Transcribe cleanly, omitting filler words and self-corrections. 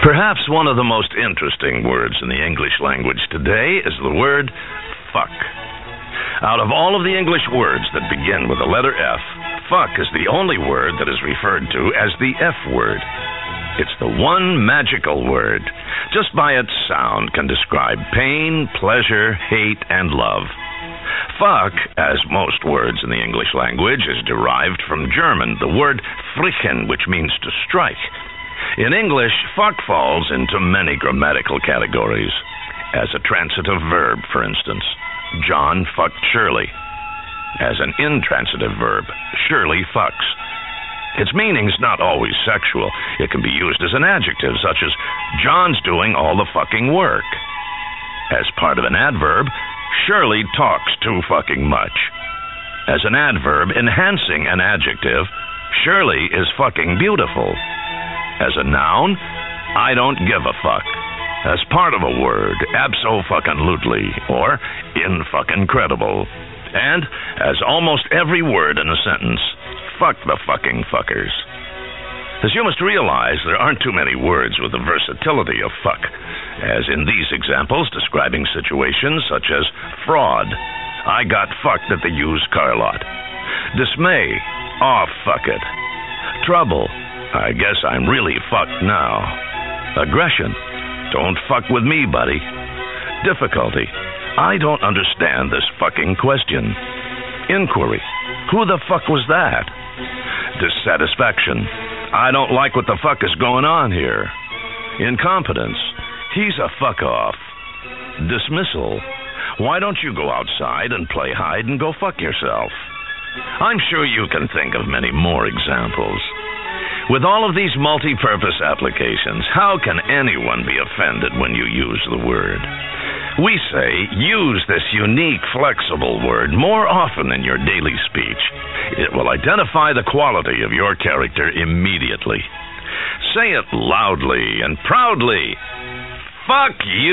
Perhaps one of the most interesting words in the English language today is the word fuck. Out of all of the English words that begin with the letter F, fuck is the only word that is referred to as the F word. It's the one magical word. Just by its sound can describe pain, pleasure, hate, and love. Fuck, as most words in the English language, is derived from German, the word frichen, which means to strike. In English, fuck falls into many grammatical categories. As a transitive verb, for instance, John fucked Shirley. As an intransitive verb, Shirley fucks. Its meaning's not always sexual. It can be used as an adjective, such as, John's doing all the fucking work. As part of an adverb, Shirley talks too fucking much. As an adverb enhancing an adjective, Shirley is fucking beautiful. As a noun, I don't give a fuck. As part of a word, abso-fucking-lutely, or in-fucking-credible. And, as almost every word in a sentence, fuck the fucking fuckers. As you must realize, there aren't too many words with the versatility of fuck, as in these examples describing situations such as fraud, I got fucked at the used car lot. Dismay, aw, fuck it. Trouble, I guess I'm really fucked now. Aggression, don't fuck with me, buddy. Difficulty, I don't understand this fucking question. Inquiry, who the fuck was that? Dissatisfaction, I don't like what the fuck is going on here. Incompetence, he's a fuck off. Dismissal, why don't you go outside and play hide and go fuck yourself? I'm sure you can think of many more examples. With all of these multi-purpose applications, how can anyone be offended when you use the word? We say, use this unique, flexible word more often in your daily speech. It will identify the quality of your character immediately. Say it loudly and proudly. Fuck you!